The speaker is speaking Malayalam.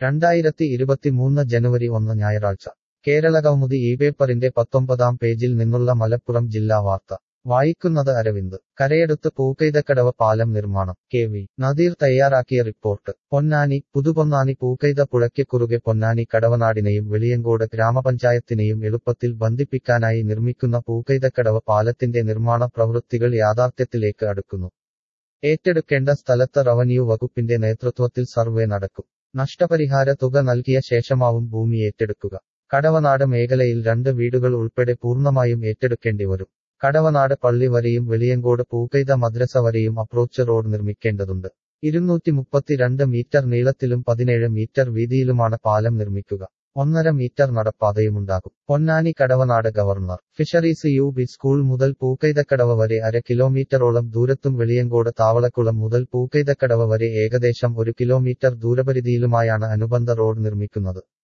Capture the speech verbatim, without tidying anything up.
രണ്ടായിരത്തി ഇരുപത്തിമൂന്ന് ജനുവരി ഒന്ന് ഞായറാഴ്ച കേരളകൗമുദി ഈ പേപ്പറിന്റെ പത്തൊമ്പതാം പേജിൽ നിന്നുള്ള മലപ്പുറം ജില്ലാ വാർത്ത വായിക്കുന്നത് അരവിന്ദ്. കരയെടുത്ത് പൂക്കൈതക്കടവ് പാലം നിർമ്മാണം. കെ വി നദീർ തയ്യാറാക്കിയ റിപ്പോർട്ട്. പൊന്നാനി. പുതുപൊന്നാനി പൂക്കൈത പുഴയ്ക്ക് കുറുകെ പൊന്നാനി കടവനാടിനെയും വെളിയങ്കോട് ഗ്രാമപഞ്ചായത്തിനെയും എളുപ്പത്തിൽ ബന്ധിപ്പിക്കാനായി നിർമ്മിക്കുന്ന പൂക്കൈതക്കടവ് പാലത്തിന്റെ നിർമ്മാണ പ്രവൃത്തികൾ യാഥാർത്ഥ്യത്തിലേക്ക് അടുക്കുന്നു. ഏറ്റെടുക്കേണ്ട സ്ഥലത്ത് റവന്യൂ വകുപ്പിന്റെ നേതൃത്വത്തിൽ സർവേ നടക്കും. നഷ്ടപരിഹാര തുക നൽകിയ ശേഷമാവും ഭൂമി ഏറ്റെടുക്കുക. കടവനാട് മേഖലയിൽ രണ്ട് വീടുകൾ ഉൾപ്പെടെ പൂർണ്ണമായും ഏറ്റെടുക്കേണ്ടി വരും. കടവനാട് പള്ളി വരെയും വെളിയങ്കോട് പൂക്കൈത മദ്രസ വരെയും അപ്രോച്ച് റോഡ് നിർമ്മിക്കേണ്ടതുണ്ട്. ഇരുന്നൂറ്റി മുപ്പത്തിരണ്ട് മീറ്റർ നീളത്തിലും പതിനേഴ് മീറ്റർ വീതിയിലുമാണ് പാലം നിർമ്മിക്കുക. ഒന്നര മീറ്റർ നടപ്പാതയുമുണ്ടാകും. Ponnani Kadavanad government fisheries U P school മുതൽ പൂക്കൈതക്കടവ് വരെ അര കിലോമീറ്ററോളം ദൂരത്തും വെളിയങ്കോട് താവളക്കുളം മുതൽ പൂക്കൈതക്കടവ് വരെ ഏകദേശം ഒരു കിലോമീറ്റർ ദൂരപരിധിയിലുമായാണ് അനുബന്ധ റോഡ് നിർമ്മിക്കുന്നത്.